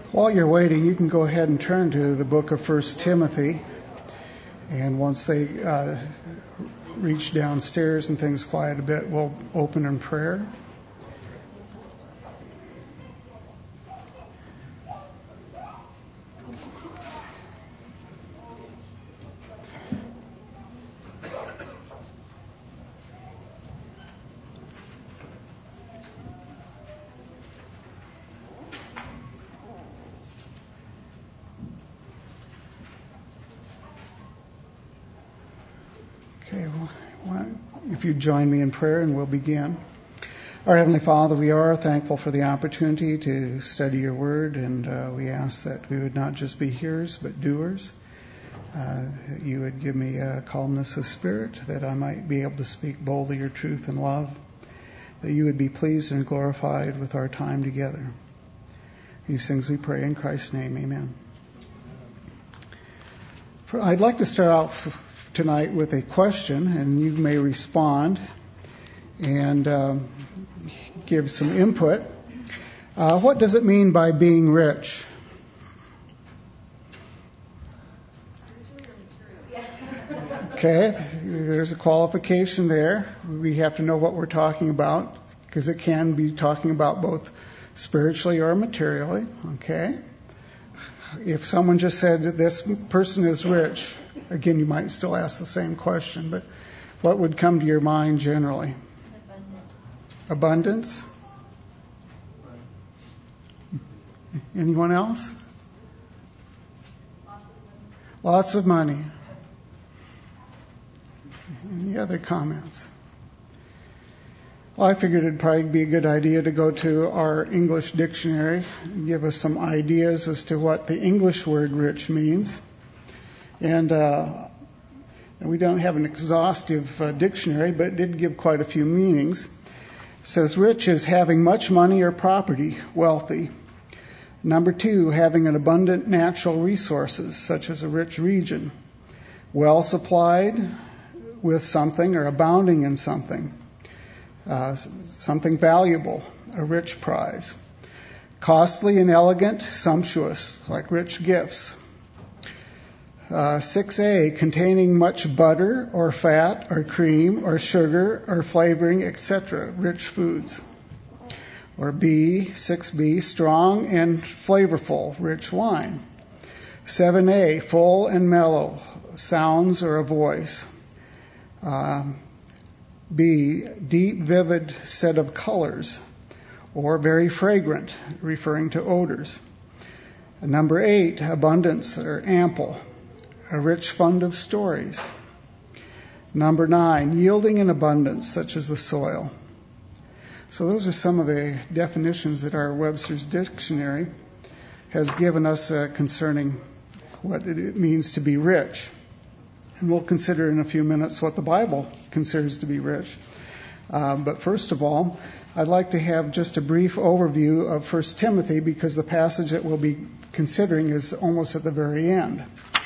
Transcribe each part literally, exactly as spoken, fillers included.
While you're waiting, you can go ahead and turn to the book of First Timothy. And once they uh, reach downstairs and things quiet a bit, we'll open in prayer. Okay, well, if you join me in prayer and we'll begin. Our Heavenly Father, we are thankful for the opportunity to study your word, and uh, we ask that we would not just be hearers but doers. Uh, that you would give me a calmness of spirit, that I might be able to speak boldly your truth in love, that you would be pleased and glorified with our time together. These things we pray in Christ's name, amen. I'd like to start out f- tonight with a question, and you may respond and um, give some input. Uh, what does it mean by being rich? Okay, there's a qualification there. We have to know what we're talking about, because it can be talking about both spiritually or materially. Okay, if someone just said that this person is rich, again, you might still ask the same question, but what would come to your mind generally? Abundance. Abundance? Anyone else? Lots of money. Any other comments? Well, I figured it'd probably be a good idea to go to our English dictionary and give us some ideas as to what the English word rich means. And, uh, and we don't have an exhaustive uh, dictionary, but it did give quite a few meanings. It says rich is having much money or property, wealthy. Number two, having an abundant natural resources, such as a rich region. Well supplied with something or abounding in something. Uh, something valuable, a rich prize. Costly and elegant, sumptuous, like rich gifts. Uh, six A, containing much butter or fat or cream or sugar or flavoring, et cetera, rich foods. Or B, six B, strong and flavorful, rich wine. seven A, full and mellow, sounds or a voice. Um, B, deep, vivid set of colors, or very fragrant, referring to odors. Number eight, abundance or ample, a rich fund of stories. Number nine, yielding in abundance, such as the soil. So those are some of the definitions that our Webster's Dictionary has given us uh, concerning what it means to be rich. And we'll consider in a few minutes what the Bible considers to be rich. Uh, but first of all, I'd like to have just a brief overview of First Timothy, because the passage that we'll be considering is almost at the very end.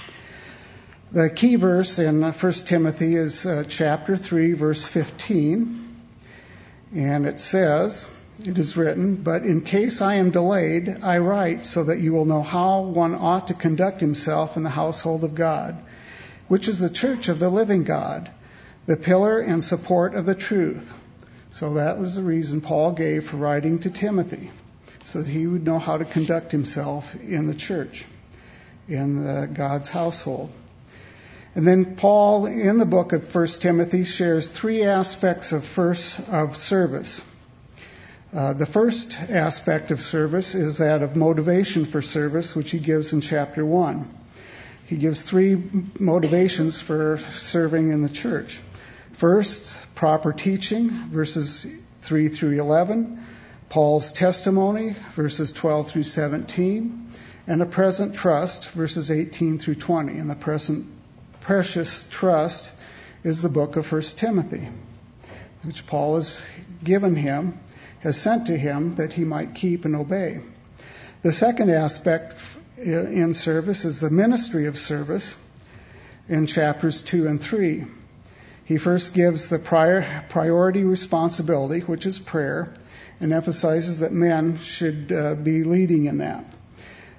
The key verse in First Timothy is uh, chapter three, verse fifteen. And it says, it is written, "But in case I am delayed, I write so that you will know how one ought to conduct himself in the household of God, which is the church of the living God, the pillar and support of the truth." So that was the reason Paul gave for writing to Timothy, so that he would know how to conduct himself in the church, in the God's household. And then Paul, in the book of First Timothy, shares three aspects of first of service. Uh, the first aspect of service is that of motivation for service, which he gives in chapter one. He gives three motivations for serving in the church. First, proper teaching, verses three through eleven. Paul's testimony, verses twelve through seventeen. And a present trust, verses eighteen through twenty. And the present precious trust is the book of First Timothy, which Paul has given him, has sent to him that he might keep and obey. The second aspect in service is the ministry of service in chapters two and three. He first gives the prior priority responsibility, which is prayer, and emphasizes that men should uh, be leading in that.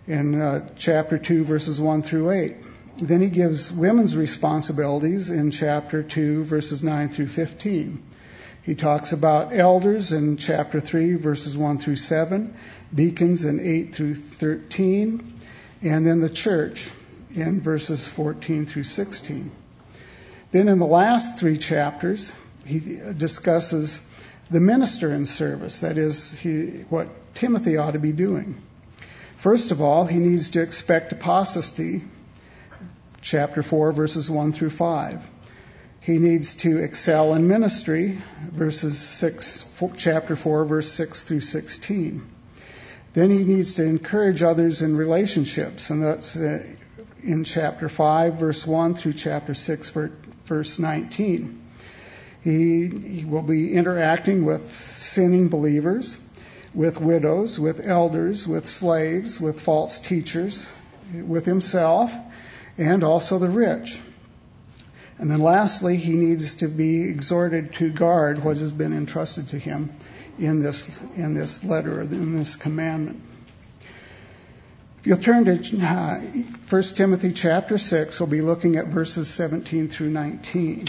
in uh, chapter two, verses one through eight. Then he gives women's responsibilities in chapter two, verses nine through fifteen. He talks about elders in chapter three, verses one through seven, deacons in eight through thirteen, and then the church in verses fourteen through sixteen. Then in the last three chapters, he discusses the minister in service, that is, he, what Timothy ought to be doing. First of all, he needs to expect apostasy, chapter four, verses one through five. He needs to excel in ministry, verses six, chapter four, verse six through sixteen. Then he needs to encourage others in relationships, and that's uh, in chapter five, verse one through chapter six, verse nineteen. He, he will be interacting with sinning believers, with widows, with elders, with slaves, with false teachers, with himself, and also the rich. And then lastly, he needs to be exhorted to guard what has been entrusted to him in this in this letter, in this commandment. If you'll turn to uh, First Timothy chapter six, we'll be looking at verses seventeen through nineteen.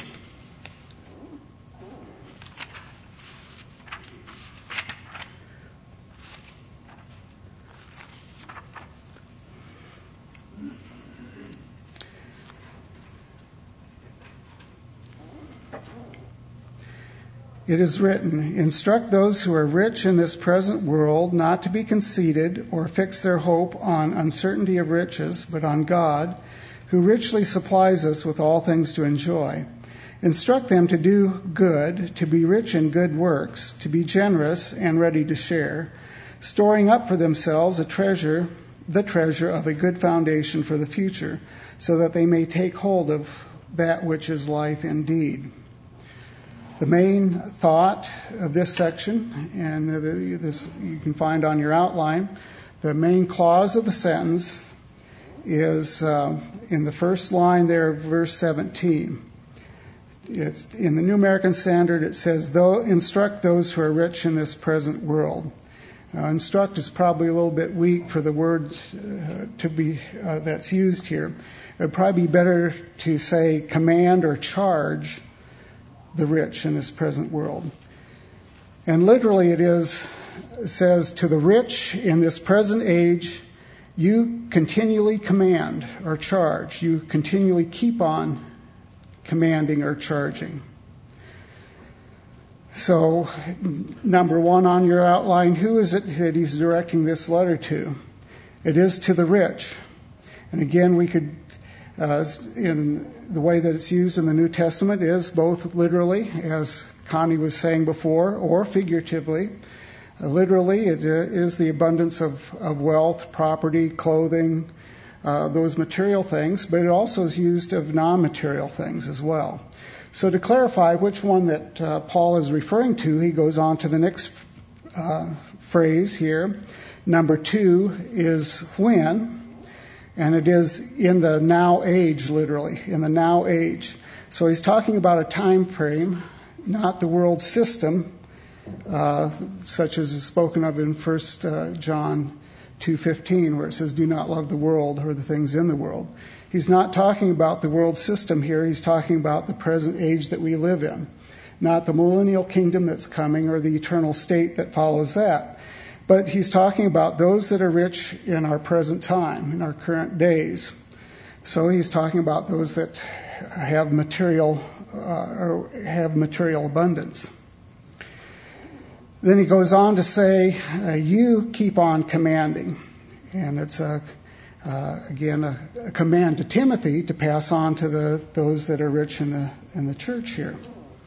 It is written, "Instruct those who are rich in this present world not to be conceited or fix their hope on uncertainty of riches, but on God, who richly supplies us with all things to enjoy. Instruct them to do good, to be rich in good works, to be generous and ready to share, storing up for themselves a treasure, the treasure of a good foundation for the future, so that they may take hold of that which is life indeed." The main thought of this section, and this you can find on your outline, the main clause of the sentence is uh, in the first line there, verse seventeen. It's in the New American Standard. It says, "Though instruct those who are rich in this present world." Uh, instruct is probably a little bit weak for the word uh, to be uh, that's used here. It would probably be better to say command or charge the rich in this present world. And literally it is, it says, to the rich in this present age, you continually command or charge. You continually keep on commanding or charging. So, number one on your outline, who is it that he's directing this letter to? It is to the rich. And again, we could Uh, in the way that it's used in the New Testament is both literally, as Connie was saying before, or figuratively. Uh, literally, it uh, is the abundance of, of wealth, property, clothing, uh, those material things, but it also is used of non-material things as well. So to clarify which one that uh, Paul is referring to, he goes on to the next uh, phrase here. Number two is when. And it is in the now age, literally, in the now age. So he's talking about a time frame, not the world system, uh, such as is spoken of in First uh, John two fifteen, where it says, "Do not love the world or the things in the world." He's not talking about the world system here. He's talking about the present age that we live in, not the millennial kingdom that's coming or the eternal state that follows that. But he's talking about those that are rich in our present time, in our current days. So he's talking about those that have material, uh, or have material abundance. Then he goes on to say, uh, you keep on commanding. And it's, a, uh, again, a, a command to Timothy to pass on to the those that are rich in the in the church here.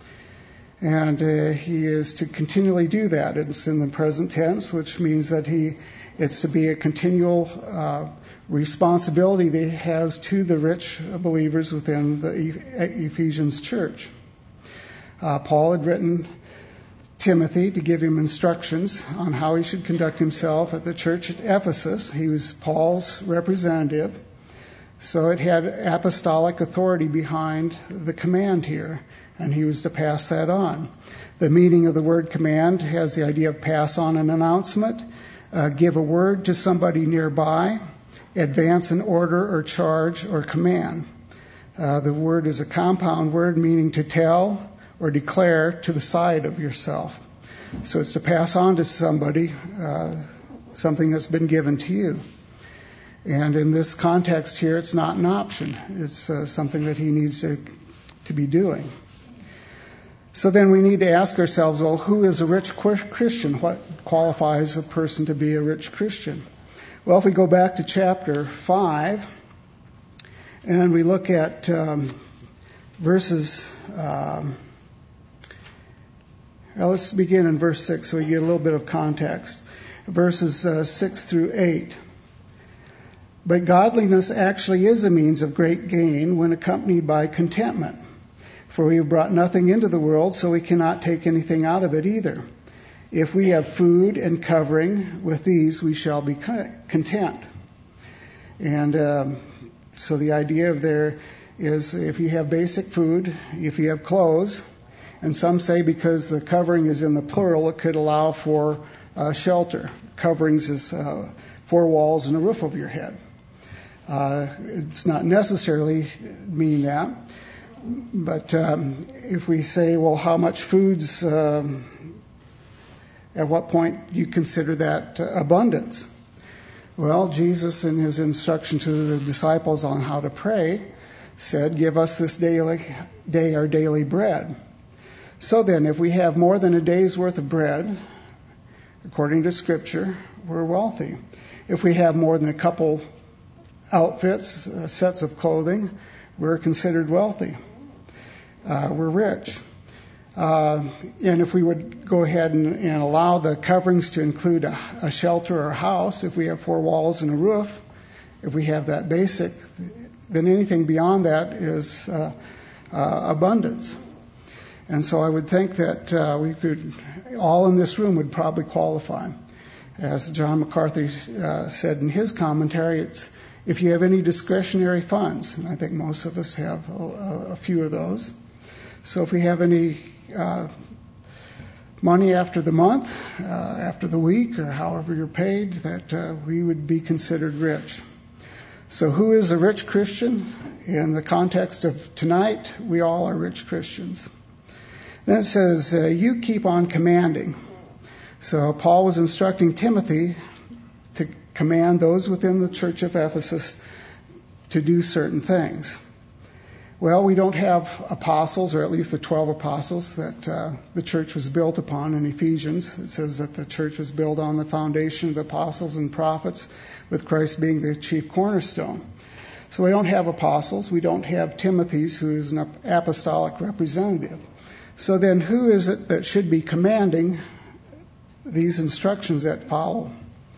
And uh, he is to continually do that. It's in the present tense, which means that he, it's to be a continual uh, responsibility that he has to the rich believers within the Ephesians church. Uh, Paul had written Timothy to give him instructions on how he should conduct himself at the church at Ephesus. He was Paul's representative, so it had apostolic authority behind the command here. And he was to pass that on. The meaning of the word command has the idea of pass on an announcement, uh, give a word to somebody nearby, advance an order or charge or command. Uh, the word is a compound word meaning to tell or declare to the side of yourself. So it's to pass on to somebody uh, something that's been given to you. And in this context here, it's not an option. It's uh, something that he needs to, to be doing. So then we need to ask ourselves, well, who is a rich Christian? What qualifies a person to be a rich Christian? Well, if we go back to chapter five and we look at um, verses, um, well, let's begin in verse six so we get a little bit of context. Verses uh, six through eight. But godliness actually is a means of great gain when accompanied by contentment. For we have brought nothing into the world, so we cannot take anything out of it either. If we have food and covering, with these we shall be content. And um, so the idea of there is if you have basic food, if you have clothes, and some say because the covering is in the plural, it could allow for uh, shelter. Coverings is uh, four walls and a roof over your head. Uh, it's not necessarily mean that. But um, if we say, well, how much food's, um, at what point do you consider that uh, abundance? Well, Jesus, in his instruction to the disciples on how to pray, said, give us this daily day our daily bread. So then, if we have more than a day's worth of bread, according to Scripture, we're wealthy. If we have more than a couple outfits, uh, sets of clothing, we're considered wealthy. Uh, we're rich. Uh, and if we would go ahead and, and allow the coverings to include a, a shelter or a house, if we have four walls and a roof, if we have that basic, then anything beyond that is uh, uh, abundance. And so I would think that uh, we could, all in this room would probably qualify. As John MacArthur uh, said in his commentary, it's if you have any discretionary funds, and I think most of us have a, a few of those. So if we have any uh, money after the month, uh, after the week, or however you're paid, that uh, we would be considered rich. So who is a rich Christian? In the context of tonight, we all are rich Christians. Then it says, uh, you keep on commanding. So Paul was instructing Timothy to command those within the church of Ephesus to do certain things. Well, we don't have apostles, or at least the twelve apostles that uh, the church was built upon in Ephesians. It says that the church was built on the foundation of the apostles and prophets, with Christ being the chief cornerstone. So we don't have apostles. We don't have Timothy's, who is an apostolic representative. So then who is it that should be commanding these instructions that follow?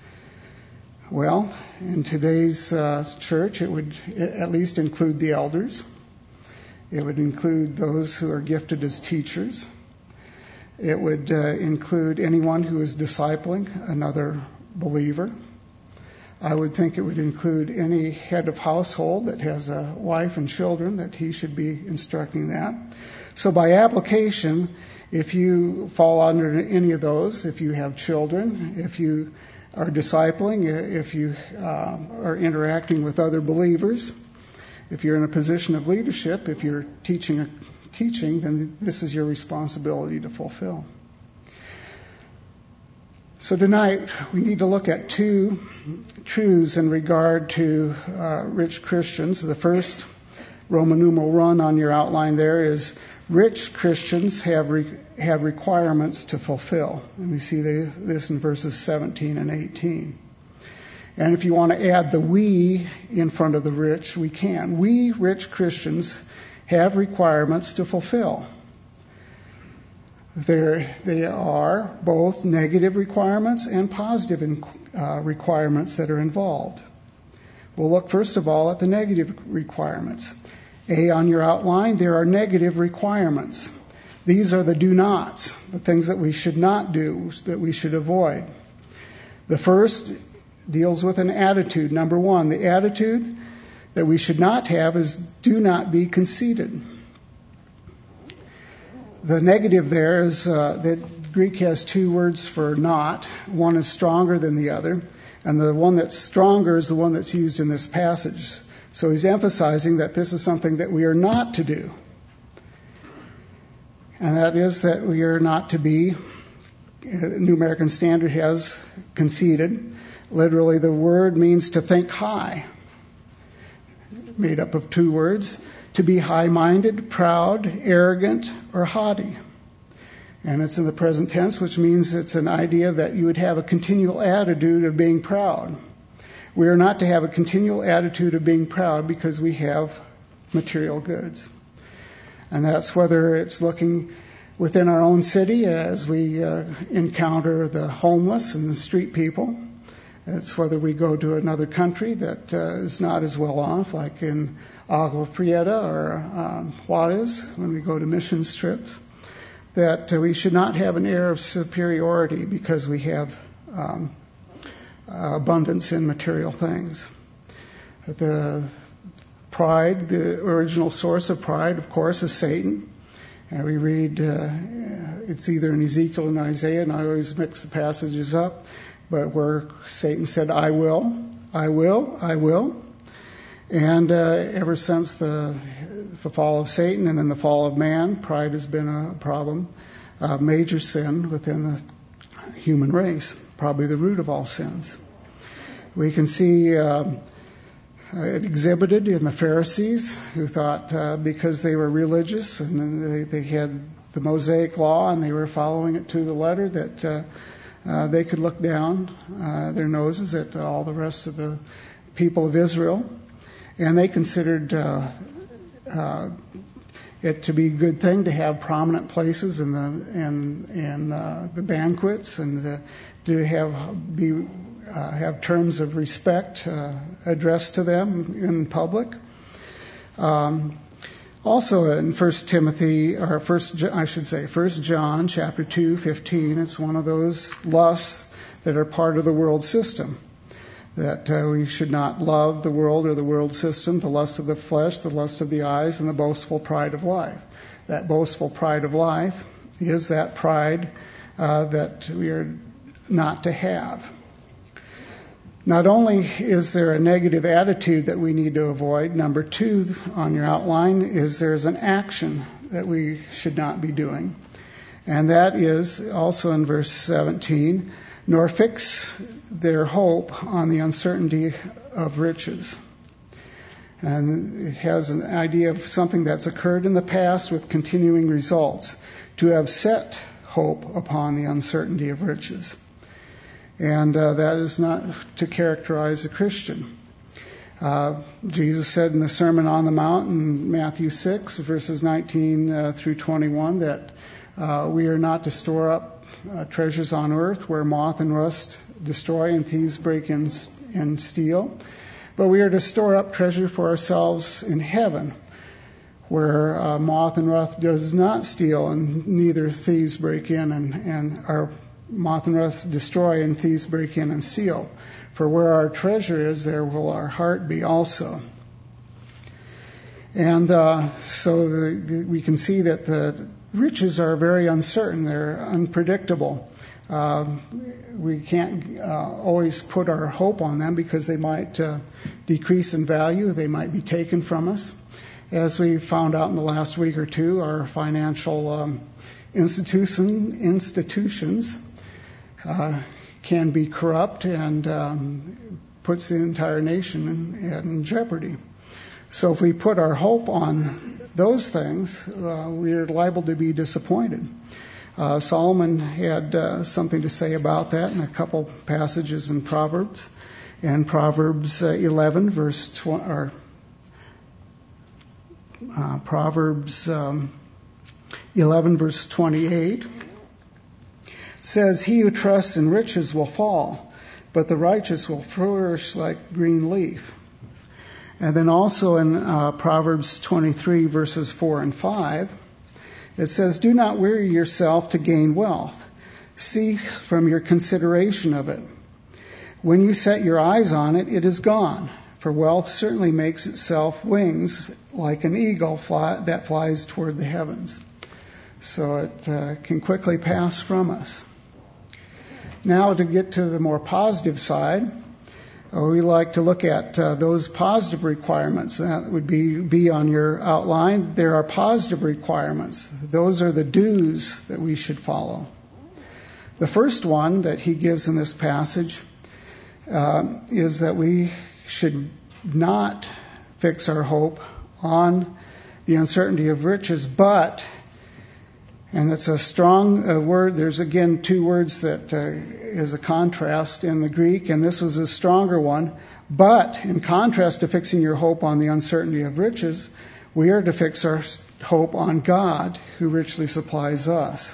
Well, in today's uh, church, it would at least include the elders. It would include those who are gifted as teachers. It would uh, include anyone who is discipling another believer. I would think it would include any head of household that has a wife and children, that he should be instructing that. So by application, if you fall under any of those, if you have children, if you are discipling, if you uh, are interacting with other believers, if you're in a position of leadership, if you're teaching, a, teaching, then this is your responsibility to fulfill. So tonight, we need to look at two truths in regard to uh, rich Christians. The first, Roman numeral one on your outline there, is rich Christians have re- have requirements to fulfill. And we see the, this in verses seventeen and eighteen. And if you want to add the we in front of the rich, we can. We, rich Christians, have requirements to fulfill. There, they are both negative requirements and positive in, uh, requirements that are involved. We'll look first of all at the negative requirements. A, on your outline, there are negative requirements. These are the do nots, the things that we should not do, that we should avoid. The first deals with an attitude. Number one, the attitude that we should not have is do not be conceited. The negative there is uh, that Greek has two words for not. One is stronger than the other. And the one that's stronger is the one that's used in this passage. So he's emphasizing that this is something that we are not to do. And that is that we are not to be, New American Standard has conceded, literally the word means to think high, made up of two words, to be high-minded, proud, arrogant, or haughty. And it's in the present tense, which means it's an idea that you would have a continual attitude of being proud. We are not to have a continual attitude of being proud because we have material goods. And that's whether it's looking within our own city as we uh, encounter the homeless and the street people. It's whether we go to another country that uh, is not as well off, like in Agua Prieta or um, Juarez, when we go to mission trips. That uh, we should not have an air of superiority because we have um, uh, abundance in material things. The pride, the original source of pride, of course, is Satan. And we read, uh, it's either in Ezekiel and Isaiah, and I always mix the passages up, but where Satan said, I will, I will, I will. And uh, ever since the the fall of Satan and then the fall of man, pride has been a problem, a major sin within the human race, probably the root of all sins. We can see uh, it exhibited in the Pharisees, who thought uh, because they were religious and they, they had the Mosaic law and they were following it to the letter, that uh, uh, they could look down uh, their noses at all the rest of the people of Israel. And they considered uh, uh, it to be a good thing to have prominent places in the in in uh, the banquets, and uh, to have be uh, have terms of respect uh, addressed to them in public. Um, also, in First Timothy, or First, I should say, First John, chapter two, fifteen, it's one of those lusts that are part of the world system. That uh, we should not love the world or the world system, the lust of the flesh, the lust of the eyes, and the boastful pride of life. That boastful pride of life is that pride uh, that we are not to have. Not only is there a negative attitude that we need to avoid, number two on your outline is there's an action that we should not be doing. And that is also in verse seventeen, nor fix their hope on the uncertainty of riches. And it has an idea of something that's occurred in the past with continuing results, to have set hope upon the uncertainty of riches. And uh, that is not to characterize a Christian. Uh, Jesus said in the Sermon on the Mount in Matthew six, verses nineteen uh, through twenty-one, that uh, we are not to store up Uh, treasures on earth where moth and rust destroy and thieves break in and steal. But we are to store up treasure for ourselves in heaven where uh, moth and rust does not steal and neither thieves break in and, and our moth and rust destroy and thieves break in and steal. For where our treasure is, there will our heart be also. And uh, so the, the, we can see that the riches are very uncertain. They're unpredictable. Uh, we can't uh, always put our hope on them because they might uh, decrease in value. They might be taken from us. As we found out in the last week or two, our financial um, institution, institutions uh, can be corrupt and um, puts the entire nation in, in jeopardy. So if we put our hope on those things, uh, we are liable to be disappointed. Uh, Solomon had uh, something to say about that in a couple passages in Proverbs. In Proverbs uh, eleven, verse twenty, or uh, Proverbs um, eleven, verse twenty-eight, says, "He who trusts in riches will fall, but the righteous will flourish like green leaf." And then also in uh, Proverbs twenty-three, verses four and five, it says, "Do not weary yourself to gain wealth. Cease from your consideration of it. When you set your eyes on it, it is gone. For wealth certainly makes itself wings like an eagle fly, that flies toward the heavens." So it uh, can quickly pass from us. Now to get to the more positive side, Uh, we like to look at uh, those positive requirements. That would be, be on your outline. There are positive requirements. Those are the do's that we should follow. The first one that he gives in this passage uh, is that we should not fix our hope on the uncertainty of riches, but, and it's a strong uh, word, there's again two words that uh, is a contrast in the Greek, and this was a stronger one. But in contrast to fixing your hope on the uncertainty of riches, we are to fix our hope on God, who richly supplies us.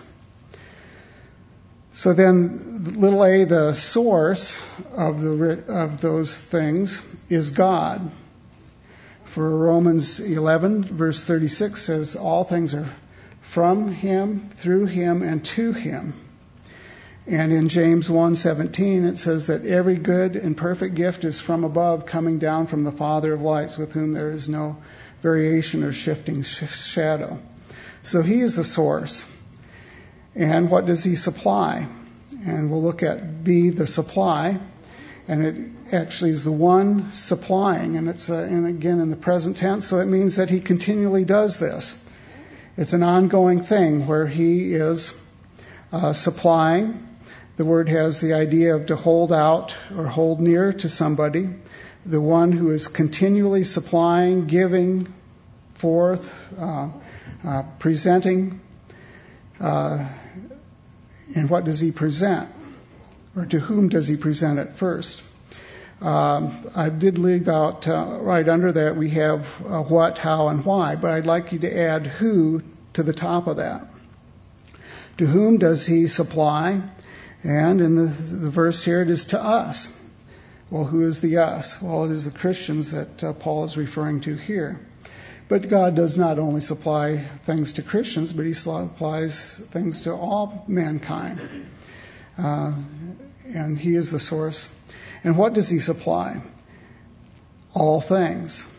So then, little a, the source of the of those things is God. For Romans eleven, verse thirty-six says, all things are from Him, through Him, and to Him. And in James one seventeen, it says that every good and perfect gift is from above, coming down from the Father of lights, with whom there is no variation or shifting sh- shadow. So He is the source. And what does He supply? And we'll look at B, the supply. And it actually is the one supplying. And it's, uh, and again, in the present tense, so it means that He continually does this. It's an ongoing thing where He is uh, supplying. The word has the idea of to hold out or hold near to somebody. The one who is continually supplying, giving forth, uh, uh, presenting. Uh, and what does He present? Or to whom does He present it first? Um, I did leave out uh, right under that we have uh, what, how, and why, but I'd like you to add who to the top of that. To whom does He supply? And in the, the verse here, it is to us. Well, who is the us? Well, it is the Christians that uh, Paul is referring to here. But God does not only supply things to Christians, but He supplies things to all mankind. Uh, and He is the source. And what does He supply? All things.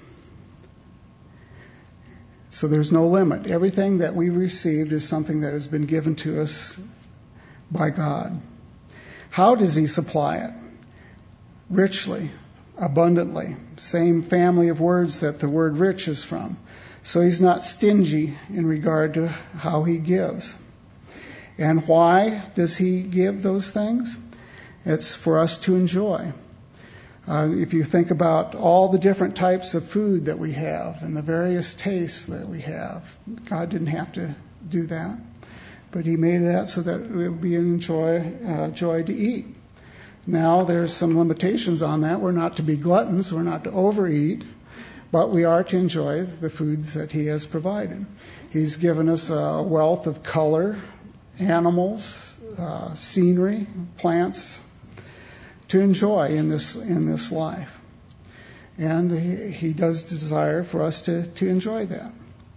So there's no limit. Everything that we received is something that has been given to us by God. How does He supply it? Richly, abundantly. Same family of words that the word rich is from. So He's not stingy in regard to how He gives. And why does He give those things? It's for us to enjoy. Uh, if you think about all the different types of food that we have and the various tastes that we have, God didn't have to do that. But He made that so that it would be an enjoy, uh, joy to eat. Now, there's some limitations on that. We're not to be gluttons. We're not to overeat. But we are to enjoy the foods that He has provided. He's given us a wealth of color, animals, uh, scenery, plants to enjoy in this in this life. And He, he does desire for us to, to enjoy that.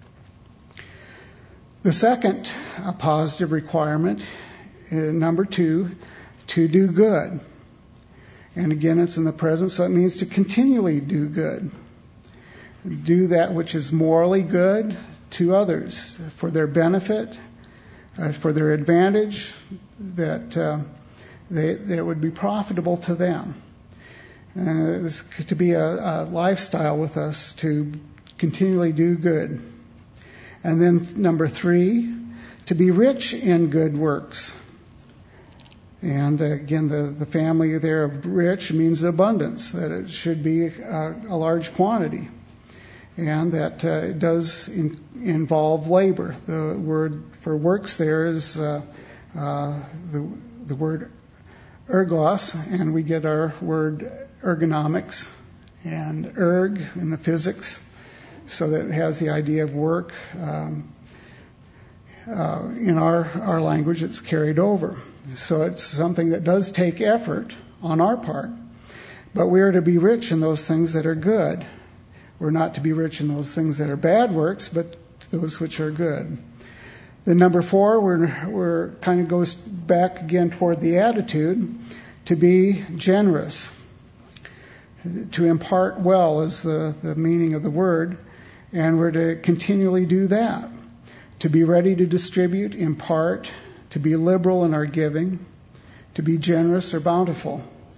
The second uh, positive requirement, uh, number two, to do good. And again, it's in the present, so it means to continually do good. Do that which is morally good to others, for their benefit, uh, for their advantage, that uh, they, that would be profitable to them. And it's to be a, a lifestyle with us to continually do good. And then number three, to be rich in good works. And uh, again, the, the family there of rich means abundance, that it should be a, a large quantity. And that uh, it does in, involve labor. The word for works there is uh, uh, the, the word ergos, and we get our word ergonomics and erg in the physics. So that it has the idea of work. Um, uh, in our, our language, it's carried over. So it's something that does take effort on our part. But we are to be rich in those things that are good. We're not to be rich in those things that are bad works, but those which are good. Then number four, we're, we're kind of goes back again toward the attitude, to be generous. To impart well is the, the meaning of the word. And we're to continually do that. To be ready to distribute, impart, to be liberal in our giving, to be generous or bountiful.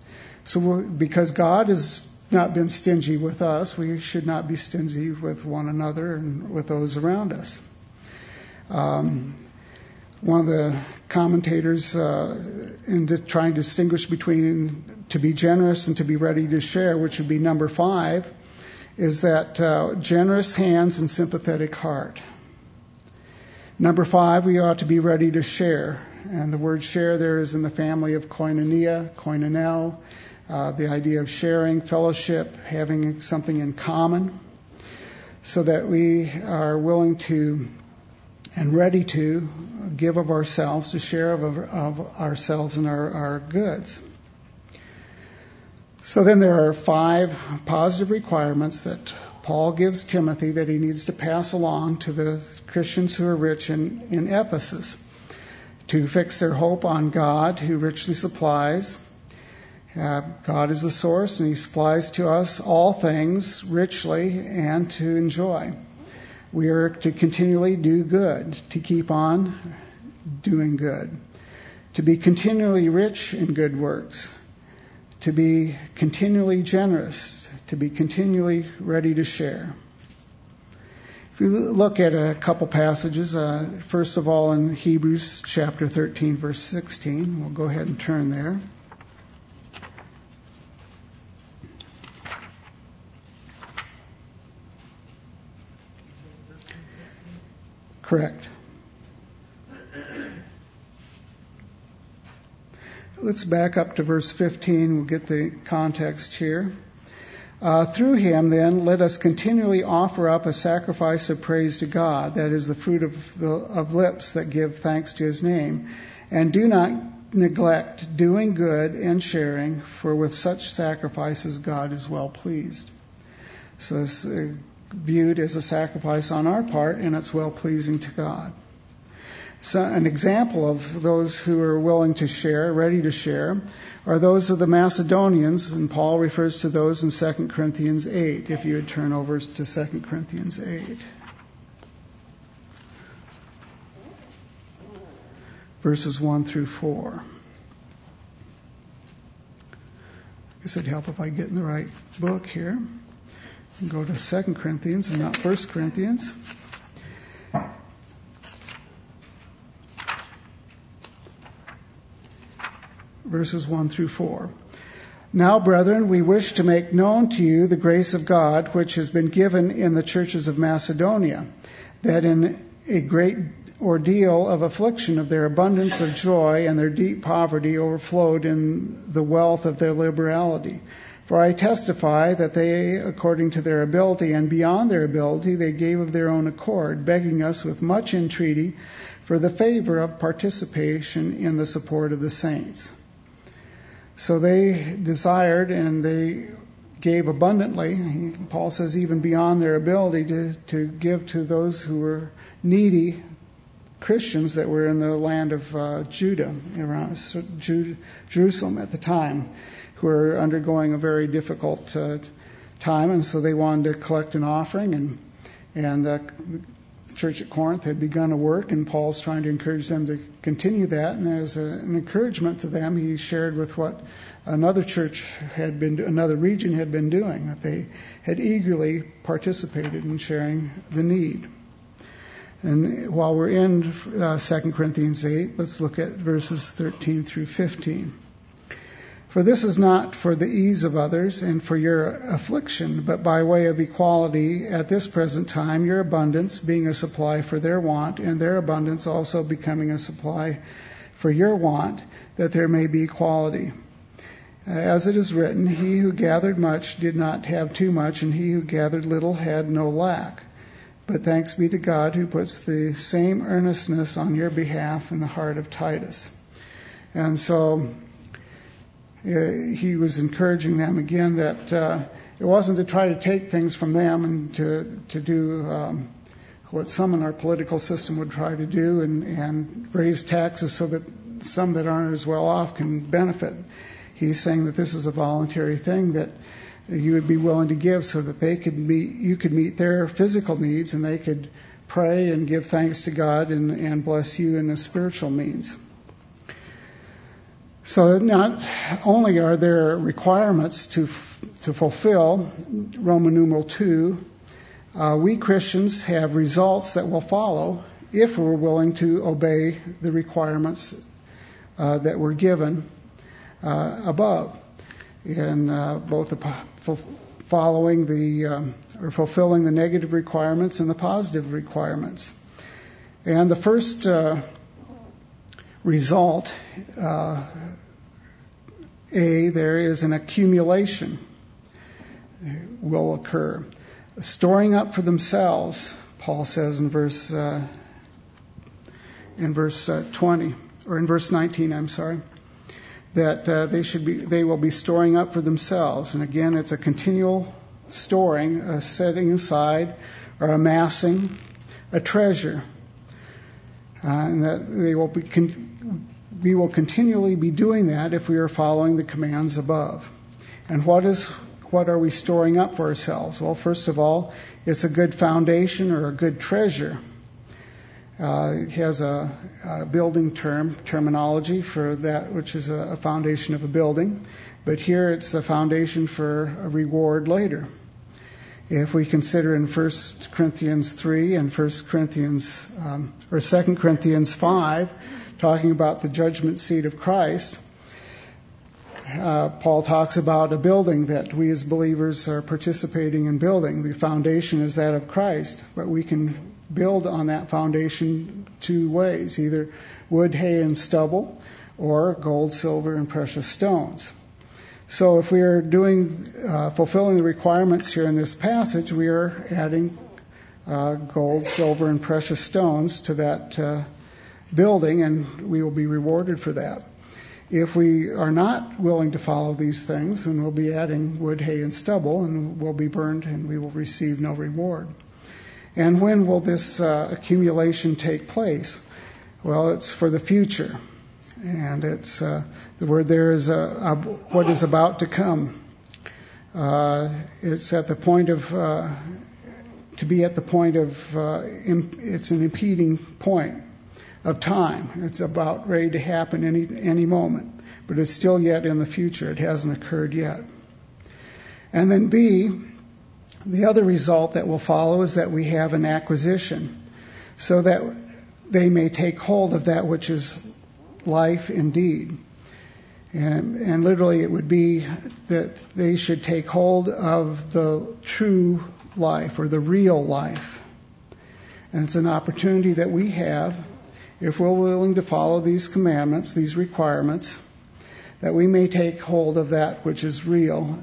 So we're, because God has not been stingy with us, we should not be stingy with one another and with those around us. Um, one of the commentators uh, in the, trying to distinguish between to be generous and to be ready to share, which would be number five, is that uh, generous hands and sympathetic heart. Number five, we ought to be ready to share. And the word share there is in the family of koinonia, koinoneo, uh, the idea of sharing, fellowship, having something in common, so that we are willing to and ready to give of ourselves, to share of, of ourselves and our, our goods. So then there are five positive requirements that Paul gives Timothy that he needs to pass along to the Christians who are rich in, in Ephesus. To fix their hope on God, who richly supplies. Uh, God is the source, and he supplies to us all things richly and to enjoy. We are to continually do good, to keep on doing good, to be continually rich in good works, to be continually generous, to be continually ready to share. If we look at a couple passages, uh, first of all in Hebrews chapter thirteen, verse sixteen, we'll go ahead and turn there. Correct. Let's back up to verse fifteen. We'll get the context here. Uh, through him, then, let us continually offer up a sacrifice of praise to God, that is the fruit of, the, of lips that give thanks to his name. And do not neglect doing good and sharing, for with such sacrifices God is well pleased. So it's uh, viewed as a sacrifice on our part, and it's well pleasing to God. So an example of those who are willing to share, ready to share, are those of the Macedonians, and Paul refers to those in Second Corinthians eight, if you would turn over to Second Corinthians eight. Verses one through four. I guess it'd help if I get in the right book here. And go to Second Corinthians and not First Corinthians. Verses one through four. Now, brethren, we wish to make known to you the grace of God, which has been given in the churches of Macedonia, that in a great ordeal of affliction of their abundance of joy and their deep poverty overflowed in the wealth of their liberality. For I testify that they, according to their ability and beyond their ability, they gave of their own accord, begging us with much entreaty for the favor of participation in the support of the saints. So they desired and they gave abundantly. Paul says even beyond their ability to, to give to those who were needy Christians that were in the land of uh, Judah, around Jude, Jerusalem at the time, who were undergoing a very difficult uh, time, and so they wanted to collect an offering, and and uh, the church at Corinth had begun a work, and Paul's trying to encourage them to continue that, and as a, an encouragement to them, he shared with what another church had been, another region had been doing, that they had eagerly participated in sharing the need. And while we're in uh, Second Corinthians eight, let's look at verses thirteen through fifteen. For this is not for the ease of others and for your affliction, but by way of equality at this present time, your abundance being a supply for their want, and their abundance also becoming a supply for your want, that there may be equality. As it is written, he who gathered much did not have too much, and he who gathered little had no lack. But thanks be to God who puts the same earnestness on your behalf in the heart of Titus. And so uh, he was encouraging them again that uh, it wasn't to try to take things from them and to, to do um, what some in our political system would try to do and, and raise taxes so that some that aren't as well off can benefit. He's saying that this is a voluntary thing that you would be willing to give so that they could meet, you could meet their physical needs and they could pray and give thanks to God and, and bless you in a spiritual means. So not only are there requirements to to fulfill, Roman numeral two, uh, we Christians have results that will follow if we're willing to obey the requirements uh, that were given uh, above, in uh, both the following the um, or fulfilling the negative requirements and the positive requirements. And the first uh, result, uh, A, there is an accumulation will occur. Storing up for themselves, Paul says in verse uh, in verse uh, twenty, or in verse nineteen, I'm sorry, that uh, they should be they will be storing up for themselves. And again, it's a continual storing, a setting aside, or amassing a treasure. Uh, and that they will be con- we will continually be doing that if we are following the commands above. And what is what are we storing up for ourselves? Well, first of all, it's a good foundation or a good treasure. Uh, it has a, a building term terminology for that which is a, a foundation of a building, but here it's a foundation for a reward later. If we consider in First Corinthians three and First Corinthians um, or Second Corinthians five, talking about the judgment seat of Christ, uh, Paul talks about a building that we as believers are participating in building. The foundation is that of Christ, but we can build on that foundation two ways: either wood, hay, and stubble, or gold, silver, and precious stones. So if we are doing, uh, fulfilling the requirements here in this passage, we are adding uh, gold, silver, and precious stones to that uh, building, and we will be rewarded for that. If we are not willing to follow these things, then we'll be adding wood, hay, and stubble, and we'll be burned, and we will receive no reward. And when will this uh, accumulation take place? Well, it's for the future. And it's uh, the word there is a, a, what is about to come. Uh, it's at the point of, uh, to be at the point of, uh, imp- it's an impeding point of time. It's about ready to happen any any moment, but it's still yet in the future. It hasn't occurred yet. And then B, the other result that will follow is that we have an acquisition, so that they may take hold of that which is life indeed. And, and literally it would be that they should take hold of the true life, or the real life. And it's an opportunity that we have, if we're willing to follow these commandments, these requirements, that we may take hold of that which is real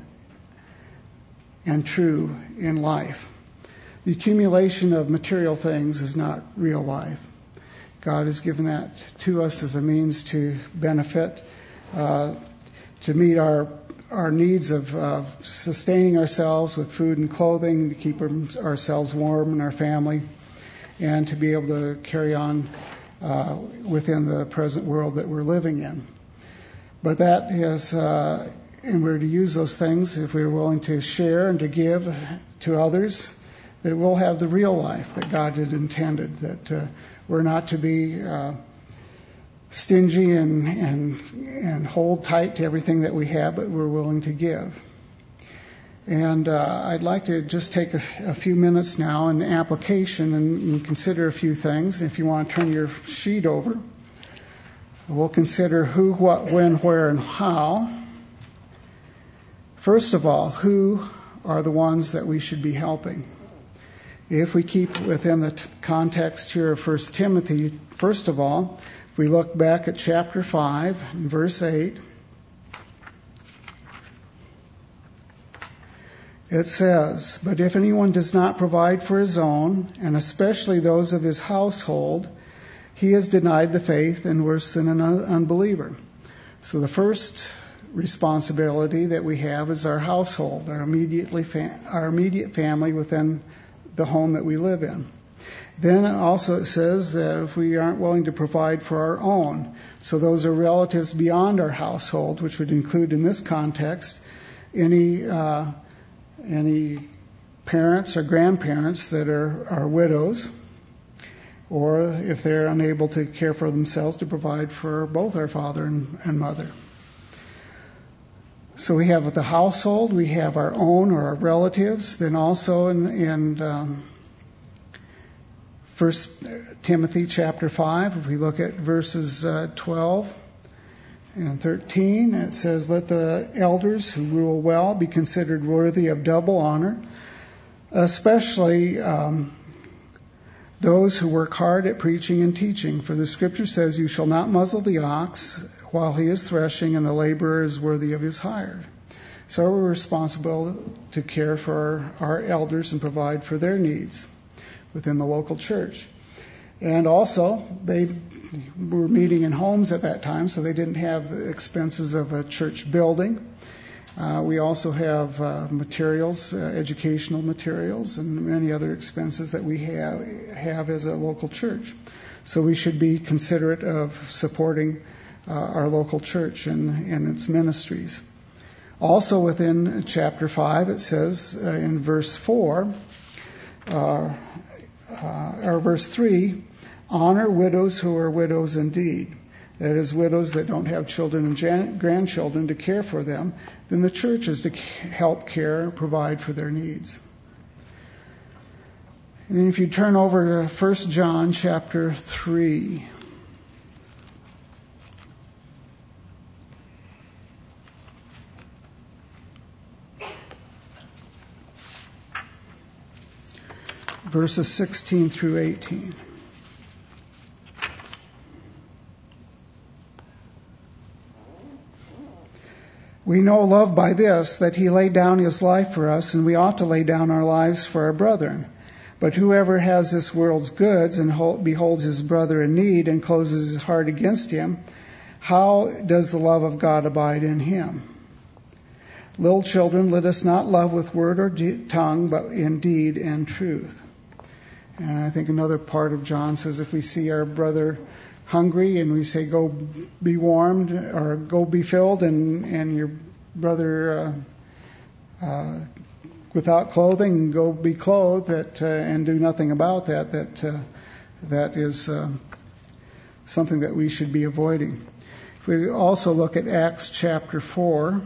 and true in life. The accumulation of material things is not real life. God has given that to us as a means to benefit, uh, to meet our our needs of uh, sustaining ourselves with food and clothing, to keep ourselves warm and our family, and to be able to carry on uh, within the present world that we're living in. But that is, uh, and we're to use those things if we're willing to share and to give to others, that we'll have the real life that God had intended, that uh, we're not to be uh, stingy and, and and hold tight to everything that we have, but we're willing to give. And uh, I'd like to just take a, a few minutes now in application and, and consider a few things. If you want to turn your sheet over, we'll consider who, what, when, where, and how. First of all, who are the ones that we should be helping? If we keep within the t- context here of First Timothy, first of all, if we look back at chapter five, and verse eight, it says, "But if anyone does not provide for his own, and especially those of his household, he is denied the faith and worse than an un- unbeliever." So the first responsibility that we have is our household, our immediately fa- our immediate family within the home that we live in. Then also it says that if we aren't willing to provide for our own, so those are relatives beyond our household, which would include in this context any uh, any parents or grandparents that are, are widows, or if they're unable to care for themselves, to provide for both our father and, and mother. So we have the household, we have our own or our relatives. Then also in, in um, First Timothy chapter five, if we look at verses uh, twelve and thirteen, it says, "Let the elders who rule well be considered worthy of double honor, especially um, those who work hard at preaching and teaching. For the Scripture says, 'You shall not muzzle the ox while he is threshing, and the laborer is worthy of his hire.'" So we're responsible to care for our, our elders and provide for their needs within the local church. And also, they were meeting in homes at that time, so they didn't have the expenses of a church building. Uh, we also have uh, materials, uh, educational materials, and many other expenses that we have, have as a local church. So we should be considerate of supporting uh, our local church and, and its ministries. Also within chapter five, it says uh, in verse four, uh, uh, or verse three, "Honor widows who are widows indeed." That is, widows that don't have children and jan- grandchildren to care for them. Then the church is to help care, provide for their needs. And then if you turn over to First John chapter three. Verses sixteen through eighteen. "We know love by this, that he laid down his life for us, and we ought to lay down our lives for our brethren. But whoever has this world's goods and beholds his brother in need and closes his heart against him, how does the love of God abide in him? Little children, let us not love with word or de- tongue, but in deed and truth." And I think another part of John says, if we see our brother hungry and we say, "Go be warmed," or "Go be filled," and, and your brother uh, uh, without clothing, "Go be clothed," that, uh, and do nothing about that, that uh, that is uh, something that we should be avoiding. If we also look at Acts chapter four,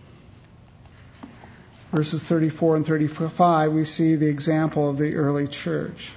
verses thirty-four and thirty-five, we see the example of the early church.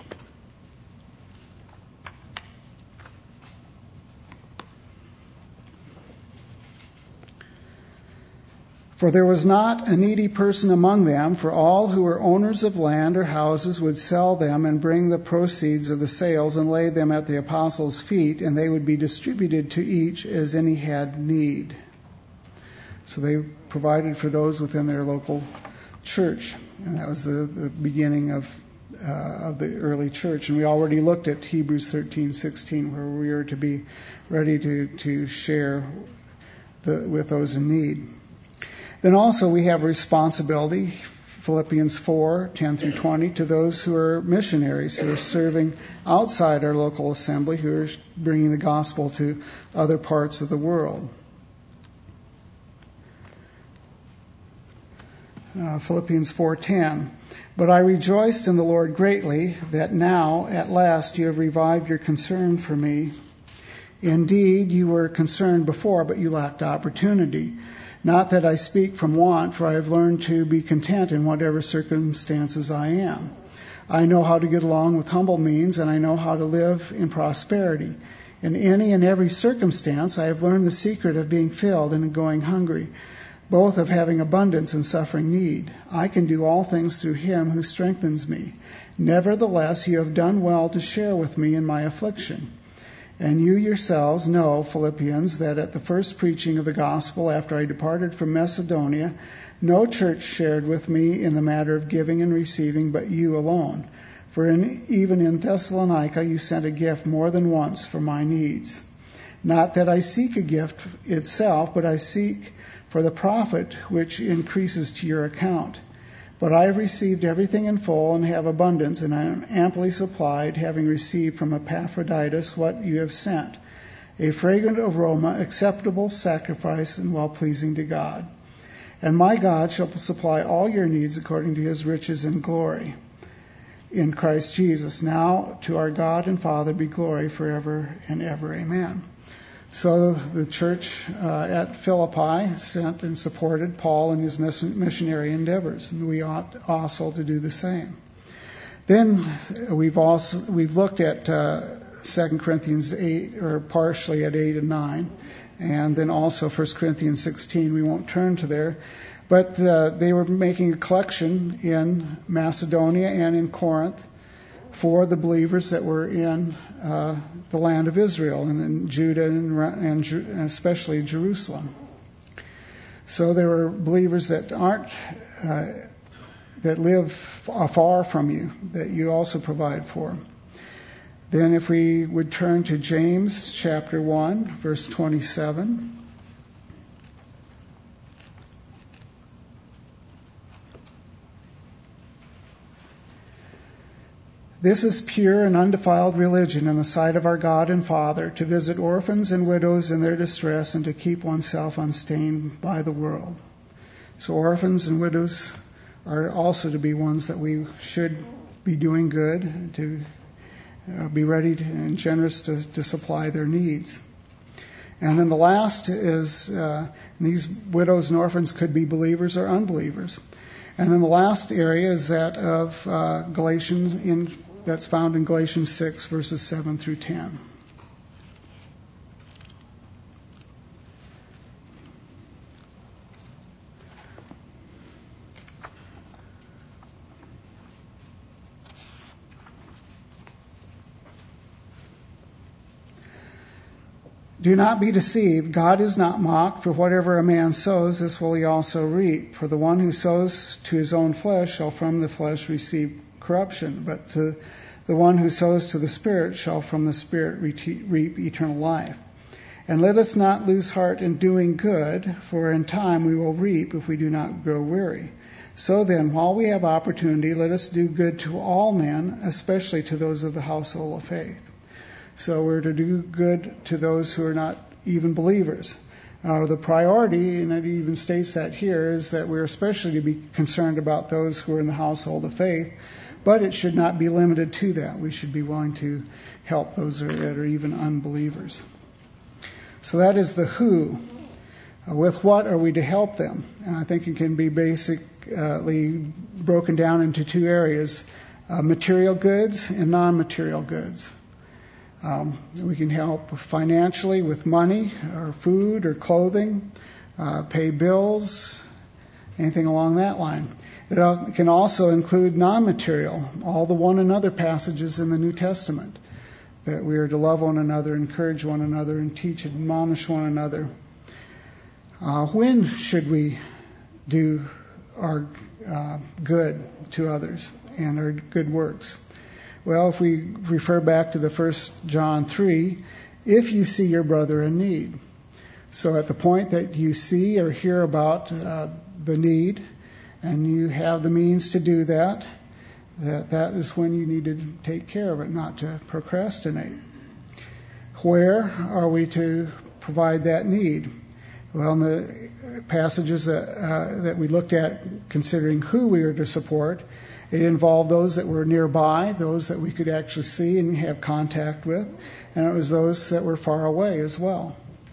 "For there was not a needy person among them, for all who were owners of land or houses would sell them and bring the proceeds of the sales and lay them at the apostles' feet, and they would be distributed to each as any had need." So they provided for those within their local church, and that was the, the beginning of uh, of the early church. And we already looked at Hebrews thirteen sixteen, where we are to be ready to, to share the, with those in need. Then also we have responsibility, Philippians four ten through twenty, to those who are missionaries, who are serving outside our local assembly, who are bringing the gospel to other parts of the world. Uh, Philippians four ten, "But I rejoiced in the Lord greatly that now at last you have revived your concern for me. Indeed, you were concerned before, but you lacked opportunity. Not that I speak from want, for I have learned to be content in whatever circumstances I am. I know how to get along with humble means, and I know how to live in prosperity. In any and every circumstance, I have learned the secret of being filled and going hungry, both of having abundance and suffering need. I can do all things through him who strengthens me. Nevertheless, you have done well to share with me in my affliction. And you yourselves know, Philippians, that at the first preaching of the gospel after I departed from Macedonia, no church shared with me in the matter of giving and receiving, but you alone. For in, even in Thessalonica you sent a gift more than once for my needs. Not that I seek a gift itself, but I seek for the profit which increases to your account. But I have received everything in full and have abundance, and I am amply supplied, having received from Epaphroditus what you have sent, a fragrant aroma, acceptable sacrifice, and well-pleasing to God. And my God shall supply all your needs according to his riches and glory in Christ Jesus. Now to our God and Father be glory forever and ever. Amen." So the church uh, at Philippi sent and supported Paul in his missionary endeavors, and we ought also to do the same. Then we've also we've looked at uh, Second Corinthians eight, or partially at eight and nine, and then also First Corinthians sixteen. We won't turn to there, but uh, they were making a collection in Macedonia and in Corinth for the believers that were in uh, the land of Israel and in Judah and, and, and especially Jerusalem. So there were believers that aren't uh, that live far from you that you also provide for. Then if we would turn to James chapter one, verse twenty-seven. This is pure and undefiled religion in the sight of our God and Father, to visit orphans and widows in their distress and to keep oneself unstained by the world. So orphans and widows are also to be ones that we should be doing good, to uh, be ready to, and generous to, to supply their needs. And then the last is, uh, these widows and orphans could be believers or unbelievers. And then the last area is that of uh, Galatians in that's found in Galatians six, verses seven through ten. Do not be deceived. God is not mocked, for whatever a man sows, this will he also reap. For the one who sows to his own flesh shall from the flesh receive corruption, but to the one who sows to the Spirit shall from the Spirit reap eternal life. And let us not lose heart in doing good, for in time we will reap if we do not grow weary. So then, while we have opportunity, let us do good to all men, especially to those of the household of faith. So we're to do good to those who are not even believers. Uh, the priority, and it even states that here, is that we're especially to be concerned about those who are in the household of faith, but it should not be limited to that. We should be willing to help those that are even unbelievers. So that is the who. Uh, with what are we to help them? And I think it can be basically broken down into two areas, uh, material goods and non-material goods. Um, we can help financially with money or food or clothing, uh, pay bills, anything along that line. It can also include non-material, all the one another passages in the New Testament, that we are to love one another, encourage one another, and teach and admonish one another. Uh, when should we do our uh, good to others and our good works? Well, if we refer back to the First John three, if you see your brother in need. So at the point that you see or hear about uh, the need, and you have the means to do that, that that is when you need to take care of it, not to procrastinate. Where are we to provide that need? Well, in the passages that, uh, that we looked at considering who we are to support, it involved those that were nearby, those that we could actually see and have contact with, and it was those that were far away as well.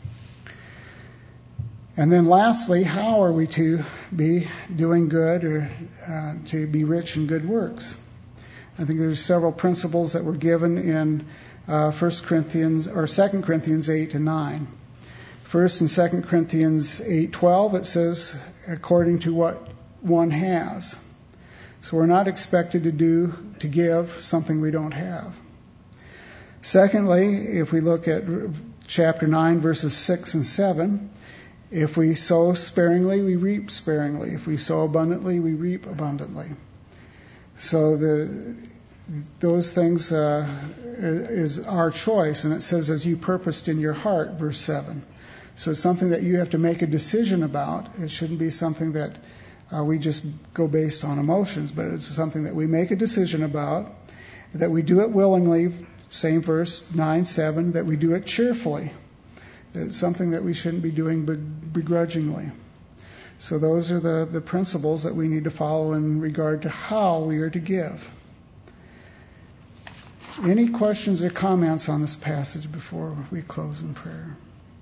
And then lastly, how are we to be doing good or uh, to be rich in good works? I think there's several principles that were given in uh, First Corinthians or Second Corinthians eight and nine. First in Second Corinthians eight twelve, it says, according to what one has. So we're not expected to do, to give something we don't have. Secondly, if we look at chapter nine, verses six and seven, if we sow sparingly, we reap sparingly. If we sow abundantly, we reap abundantly. So the those things uh, is our choice. And it says, as you purposed in your heart, verse seven. So it's something that you have to make a decision about. It shouldn't be something that uh, we just go based on emotions, but it's something that we make a decision about, that we do it willingly, same verse nine seven, that we do it cheerfully. It's something that we shouldn't be doing begrudgingly. So those are the, the principles that we need to follow in regard to how we are to give. Any questions or comments on this passage before we close in prayer?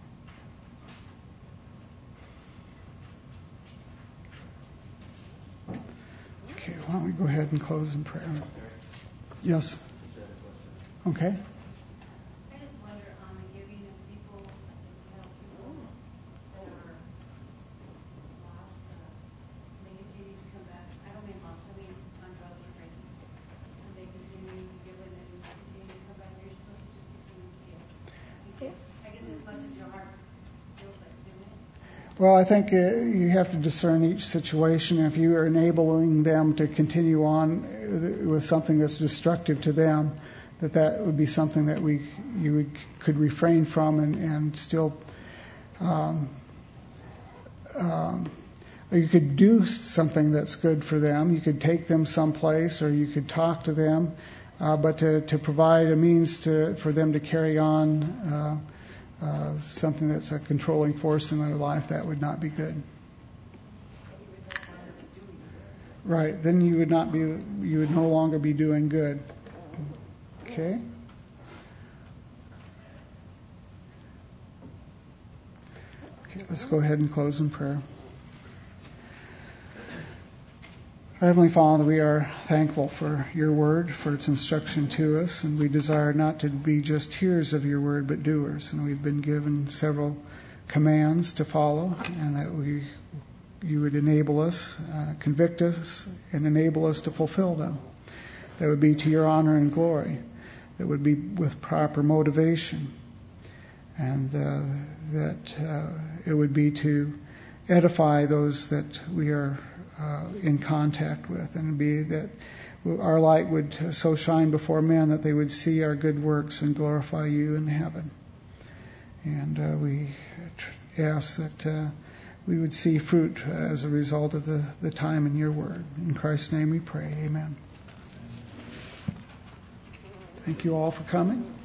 Why don't we go ahead and close in prayer? Yes. Okay. I just wonder on the giving of people, you know, people that are lost, uh, they continue to come back. I don't mean lost, I mean on drugs or drinking. And they continue to give and then continue to come back. You're supposed to just continue to give. You give, I guess, as much as your heart feels like doing it. Well, I think uh, you have to discern each situation. If you are enabling them to continue on with something that's destructive to them, that that would be something that we you would, could refrain from and, and still um, um, or you could do something that's good for them. You could take them someplace, or you could talk to them, uh, but to, to provide a means to for them to carry on uh, uh, something that's a controlling force in their life, that would not be good. Right, then you would not be you would no longer be doing good. Okay. Okay, let's go ahead and close in prayer. Our Heavenly Father, we are thankful for your word, for its instruction to us, and we desire not to be just hearers of your word, but doers. And we've been given several commands to follow, and that we you would enable us, uh, convict us, and enable us to fulfill them. That would be to your honor and glory. That would be with proper motivation, and uh, that uh, it would be to edify those that we are uh, in contact with, and be that our light would so shine before men that they would see our good works and glorify you in heaven. And uh, we ask that uh, we would see fruit as a result of the, the time in your word. In Christ's name we pray. Amen. Thank you all for coming.